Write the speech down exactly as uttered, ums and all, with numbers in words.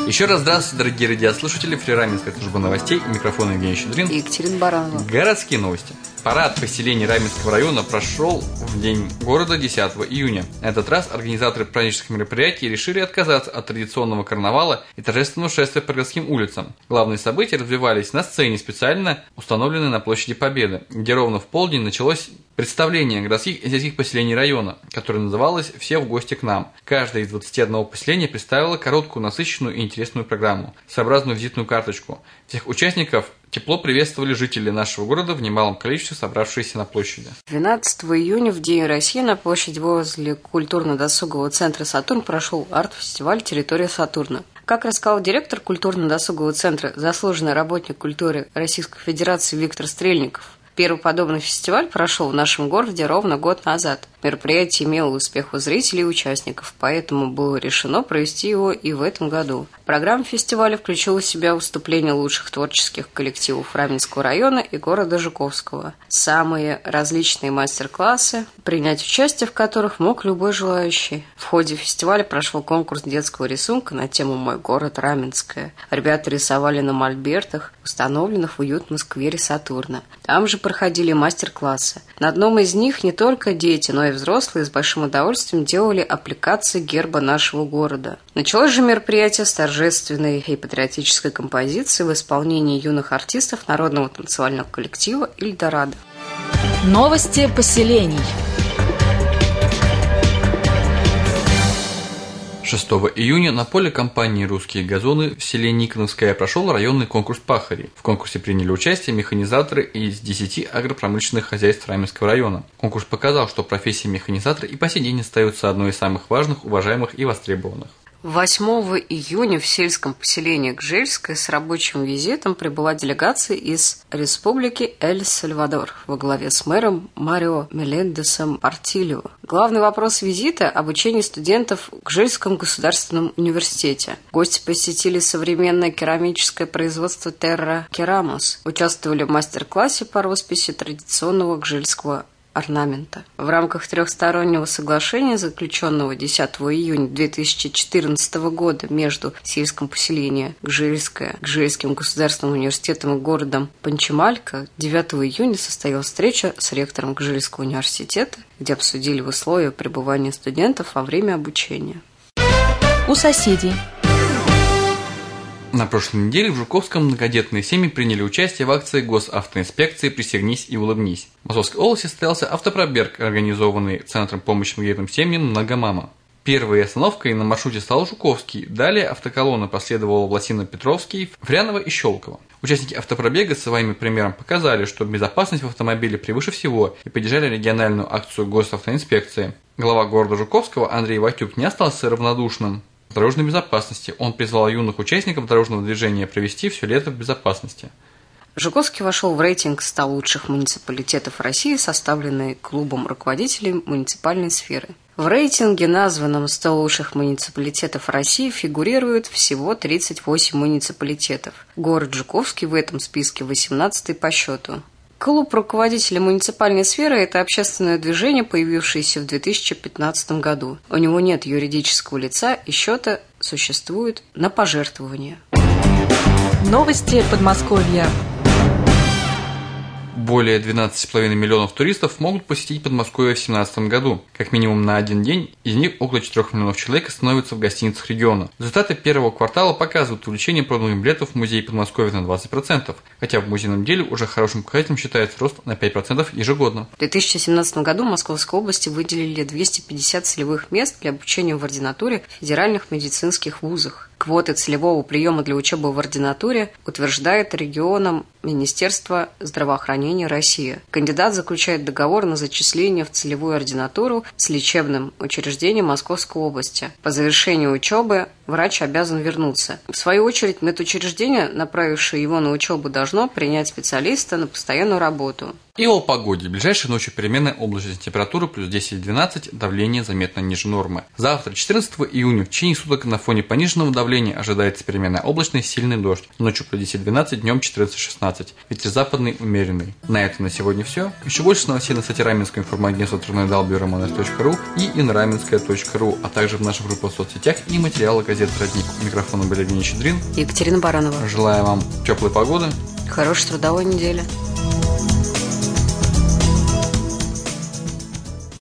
Еще раз здравствуйте, дорогие радиослушатели. Раменская служба новостей. У микрофона Евгений Щедрин и Екатерина Баранова. Городские новости. Парад поселений Раменского района прошел в День города десятого июня. На этот раз организаторы праздничных мероприятий решили отказаться от традиционного карнавала и торжественного шествия по городским улицам. Главные события развивались на сцене, специально установленной на площади Победы, где ровно в полдень началось представление городских и сельских поселений района, которое называлось «Все в гости к нам». Каждое из двадцати одного поселения представило короткую, насыщенную и интересную программу, своеобразную визитную карточку. Всех участников тепло приветствовали жители нашего города в немалом количестве, собравшиеся на площади. двенадцатого июня, в День России, на площади возле культурно-досугового центра «Сатурн» прошел арт-фестиваль «Территория Сатурна». Как рассказал директор культурно-досугового центра, заслуженный работник культуры Российской Федерации Виктор Стрельников, первый подобный фестиваль прошел в нашем городе ровно год назад. Мероприятие имело успех у зрителей и участников, поэтому было решено провести его и в этом году. Программа фестиваля включила в себя выступления лучших творческих коллективов Раменского района и города Жуковского. Самые различные мастер-классы, принять участие в которых мог любой желающий. В ходе фестиваля прошел конкурс детского рисунка на тему «Мой город Раменское». Ребята рисовали на мольбертах, установленных в уютном сквере Сатурна. Там же проходили мастер-классы. На одном из них не только дети, но и взрослые с большим удовольствием делали аппликации герба нашего города. Началось же мероприятие с торжественной и патриотической композиции в исполнении юных артистов народного танцевального коллектива «Эльдорадо». Новости поселений. шестого июня на поле компании «Русские газоны» в селе Никоновское прошел районный конкурс пахарей. В конкурсе приняли участие механизаторы из десяти агропромышленных хозяйств Раменского района. Конкурс показал, что профессия механизатора и по сей день остается одной из самых важных, уважаемых и востребованных. восьмого июня в сельском поселении Гжельское с рабочим визитом прибыла делегация из Республики Эль-Сальвадор во главе с мэром Марио Мелендесом Портильо. Главный вопрос визита – обучение студентов в Гжельском государственном университете. Гости посетили современное керамическое производство Терра Керамос, участвовали в мастер-классе по росписи традиционного гжельского орнамента. В рамках трехстороннего соглашения, заключенного десятого июня две тысячи четырнадцатого года между сельским поселением Гжельское, Гжельским государственным университетом и городом Панчималька, девятого июня состоялась встреча с ректором Гжельского университета, где обсудили условия пребывания студентов во время обучения. У соседей. На прошлой неделе в Жуковском многодетные семьи приняли участие в акции госавтоинспекции «Присягнись и улыбнись». В Московской области состоялся автопробег, организованный Центром помощи многодетным семьям «Многомама». Первой остановкой на маршруте стал Жуковский, далее автоколонна последовала в Лосино-Петровский, Фряново и Щелково. Участники автопробега своим примером показали, что безопасность в автомобиле превыше всего, и поддержали региональную акцию госавтоинспекции. Глава города Жуковского Андрей Ватюк не остался равнодушным к дорожной безопасности. Он призвал юных участников дорожного движения провести все лето в безопасности. Жуковский вошел в рейтинг ста лучших муниципалитетов России, составленный клубом руководителей муниципальной сферы. В рейтинге, названном сто лучших муниципалитетов России, фигурирует всего тридцать восемь муниципалитетов. Город Жуковский в этом списке восемнадцатый по счету. Клуб руководителей муниципальной сферы – это общественное движение, появившееся в две тысячи пятнадцатом году. У него нет юридического лица и счета существует на пожертвования. Новости Подмосковья. Более двенадцати с половиной миллионов туристов могут посетить Подмосковье в две тысячи семнадцатом году. Как минимум на один день, из них около четырёх миллионов человек остановятся в гостиницах региона. Результаты первого квартала показывают увеличение проданных билетов в музей Подмосковья на двадцать процентов, хотя в музейном деле уже хорошим показателем считается рост на пять процентов ежегодно. В две тысячи семнадцатом году в Московской области выделили двести пятьдесят целевых мест для обучения в ординатуре в федеральных медицинских вузах. Квоты целевого приема для учебы в ординатуре утверждает регионом Министерство здравоохранения России. Кандидат заключает договор на зачисление в целевую ординатуру с лечебным учреждением Московской области. По завершению учебы врач обязан вернуться. В свою очередь, медучреждение, направившее его на учебу, должно принять специалиста на постоянную работу. И о погоде. Ближайшей ночью переменная облачность, температура плюс десять-двенадцать, давление заметно ниже нормы. Завтра, четырнадцатого июня, в течение суток на фоне пониженного давления ожидается переменная облачность, сильный дождь. Ночью плюс десять-двенадцать, днем четырнадцать-шестнадцать. Ветер западный умеренный. На этом на сегодня все. Еще больше новостей на сайте Раменского информагентства интернет дабл ю дабл ю дабл ю точка романс точка ру и инраменская точка ру, а также в наших группах в соцсетях и материалах газеты «Родник». У микрофона были Евгений Щедрин и Екатерина Баранова. Желаю вам теплой погоды, хорошей трудовой недели.